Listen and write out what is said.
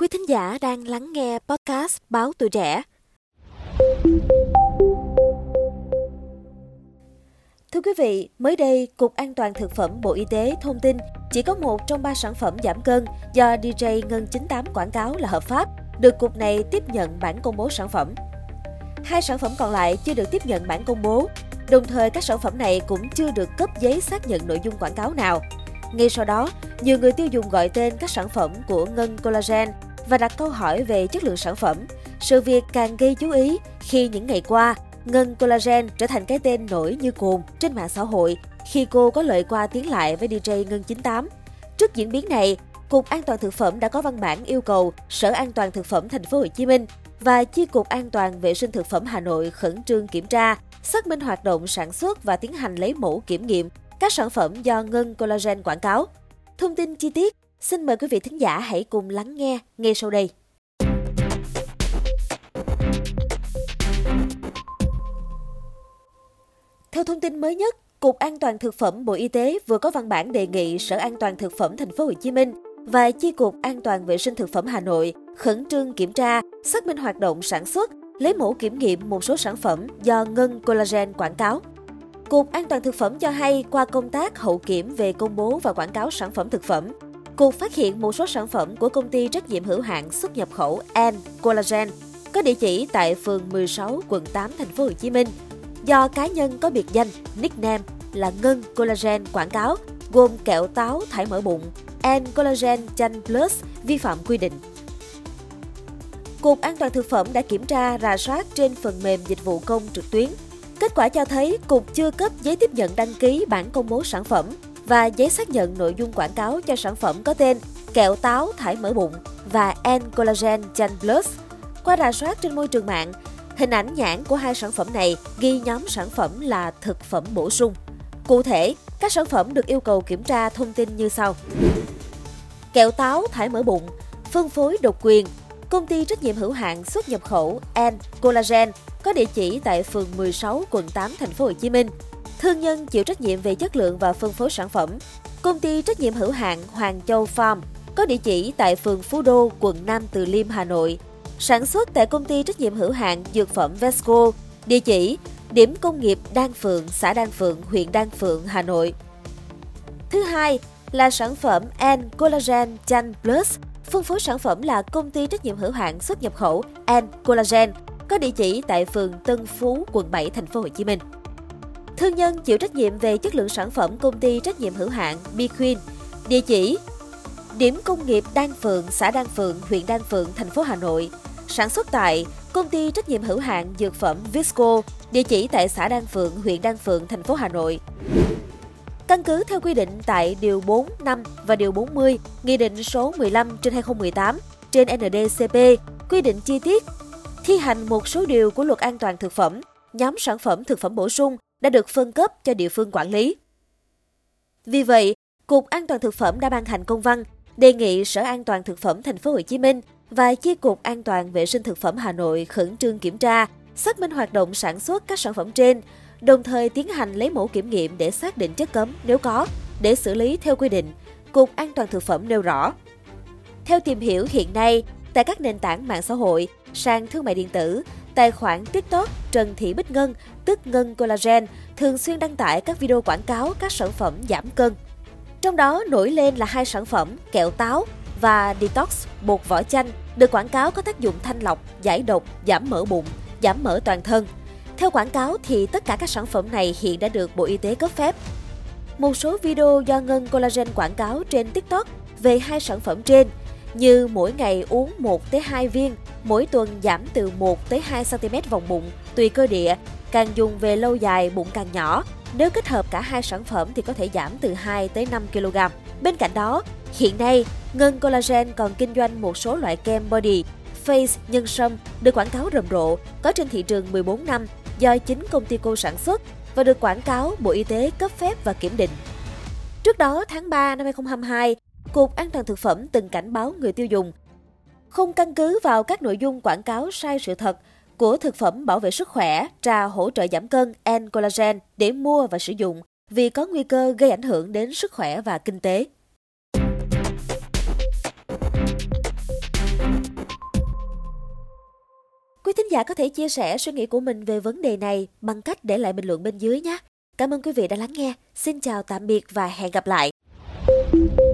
Quý thính giả đang lắng nghe podcast Báo Tuổi Trẻ. Thưa quý vị, mới đây, Cục An toàn Thực phẩm Bộ Y tế thông tin chỉ có 1 trong 3 sản phẩm giảm cân do DJ Ngân 98 quảng cáo là hợp pháp, được Cục này tiếp nhận bản công bố sản phẩm. 2 sản phẩm còn lại chưa được tiếp nhận bản công bố, đồng thời các sản phẩm này cũng chưa được cấp giấy xác nhận nội dung quảng cáo nào. Ngay sau đó, nhiều người tiêu dùng gọi tên các sản phẩm của Ngân Collagen và đặt câu hỏi về chất lượng sản phẩm. Sự việc càng gây chú ý khi những ngày qua, Ngân Collagen trở thành cái tên nổi như cồn trên mạng xã hội khi cô có lời qua tiếng lại với DJ Ngân 98. Trước diễn biến này, Cục An toàn Thực phẩm đã có văn bản yêu cầu Sở An toàn Thực phẩm Thành phố Hồ Chí Minh và Chi cục An toàn Vệ sinh Thực phẩm Hà Nội khẩn trương kiểm tra, xác minh hoạt động sản xuất và tiến hành lấy mẫu kiểm nghiệm các sản phẩm do Ngân Collagen quảng cáo. Thông tin chi tiết, xin mời quý vị thính giả hãy cùng lắng nghe ngay sau đây. Theo thông tin mới nhất, Cục An toàn Thực phẩm Bộ Y tế vừa có văn bản đề nghị Sở An toàn Thực phẩm Thành phố Hồ Chí Minh và Chi cục An toàn Vệ sinh Thực phẩm Hà Nội khẩn trương kiểm tra, xác minh hoạt động sản xuất, lấy mẫu kiểm nghiệm một số sản phẩm do Ngân Collagen quảng cáo. Cục An toàn Thực phẩm cho hay qua công tác hậu kiểm về công bố và quảng cáo sản phẩm thực phẩm, Cục phát hiện một số sản phẩm của công ty trách nhiệm hữu hạn xuất nhập khẩu N Collagen có địa chỉ tại phường 16, quận 8, Thành phố Hồ Chí Minh do cá nhân có biệt danh, nickname là Ngân Collagen quảng cáo, gồm kẹo táo thải mỡ bụng, N Collagen Chanh Plus vi phạm quy định. Cục An toàn Thực phẩm đã kiểm tra, rà soát trên phần mềm dịch vụ công trực tuyến. Kết quả cho thấy Cục chưa cấp giấy tiếp nhận đăng ký bản công bố sản phẩm và giấy xác nhận nội dung quảng cáo cho sản phẩm có tên kẹo táo thải mỡ bụng và N Collagen Chanh Plus. Qua rà soát trên môi trường mạng, hình ảnh nhãn của 2 sản phẩm này ghi nhóm sản phẩm là thực phẩm bổ sung. Cụ thể, các sản phẩm được yêu cầu kiểm tra thông tin như sau. Kẹo táo thải mỡ bụng, phân phối độc quyền, công ty trách nhiệm hữu hạn xuất nhập khẩu N Collagen có địa chỉ tại phường 16, quận 8, Thành phố Hồ Chí Minh. Thương nhân chịu trách nhiệm về chất lượng và phân phối sản phẩm. Công ty trách nhiệm hữu hạn Hoàng Châu Farm có địa chỉ tại phường Phú Đô, quận Nam Từ Liêm, Hà Nội. Sản xuất tại công ty trách nhiệm hữu hạn dược phẩm Vesco, địa chỉ điểm công nghiệp Đan Phượng, xã Đan Phượng, huyện Đan Phượng, Hà Nội. Thứ hai là sản phẩm N Collagen Chanh Plus, phân phối sản phẩm là công ty trách nhiệm hữu hạn xuất nhập khẩu N Collagen, có địa chỉ tại phường Tân Phú, quận 7, Thành phố Hồ Chí Minh. Thương nhân chịu trách nhiệm về chất lượng sản phẩm công ty trách nhiệm hữu hạn Biquin, địa chỉ điểm công nghiệp Đan Phượng, xã Đan Phượng, huyện Đan Phượng, Thành phố Hà Nội. Sản xuất tại công ty trách nhiệm hữu hạn dược phẩm Visco, địa chỉ tại xã Đan Phượng, huyện Đan Phượng, Thành phố Hà Nội. Căn cứ theo quy định tại Điều 4, 5 và Điều 40, Nghị định số 15/2018 trên NDCP quy định chi tiết, thi hành một số điều của Luật An toàn Thực phẩm, nhóm sản phẩm thực phẩm bổ sung đã được phân cấp cho địa phương quản lý. Vì vậy, Cục An toàn Thực phẩm đã ban hành công văn đề nghị Sở An toàn Thực phẩm Thành phố Hồ Chí Minh và Chi cục An toàn Vệ sinh Thực phẩm Hà Nội khẩn trương kiểm tra, xác minh hoạt động sản xuất các sản phẩm trên, đồng thời tiến hành lấy mẫu kiểm nghiệm để xác định chất cấm nếu có, để xử lý theo quy định. Cục An toàn Thực phẩm nêu rõ. Theo tìm hiểu hiện nay, tại các nền tảng mạng xã hội, sàn thương mại điện tử, tài khoản TikTok Trần Thị Bích Ngân, tức Ngân Collagen, thường xuyên đăng tải các video quảng cáo các sản phẩm giảm cân. Trong đó nổi lên là 2 sản phẩm kẹo táo và Detox bột vỏ chanh được quảng cáo có tác dụng thanh lọc, giải độc, giảm mỡ bụng, giảm mỡ toàn thân. Theo quảng cáo thì tất cả các sản phẩm này hiện đã được Bộ Y tế cấp phép. Một số video do Ngân Collagen quảng cáo trên TikTok về 2 sản phẩm trên như mỗi ngày uống 1 tới 2 viên, mỗi tuần giảm từ 1 tới 2 cm vòng bụng, tùy cơ địa, càng dùng về lâu dài bụng càng nhỏ. Nếu kết hợp cả 2 sản phẩm thì có thể giảm từ 2 tới 5 kg. Bên cạnh đó, hiện nay, Ngân Collagen còn kinh doanh một số loại kem body, face, nhân sâm được quảng cáo rầm rộ, có trên thị trường 14 năm do chính công ty cô sản xuất và được quảng cáo Bộ Y tế cấp phép và kiểm định. Trước đó, tháng 3 năm 2022, Cục An toàn Thực phẩm từng cảnh báo người tiêu dùng không căn cứ vào các nội dung quảng cáo sai sự thật của thực phẩm bảo vệ sức khỏe, trà hỗ trợ giảm cân N Collagen để mua và sử dụng vì có nguy cơ gây ảnh hưởng đến sức khỏe và kinh tế. giả có thể chia sẻ suy nghĩ của mình về vấn đề này bằng cách để lại bình luận bên dưới nhé. Cảm ơn quý vị đã lắng nghe. Xin chào tạm biệt và hẹn gặp lại.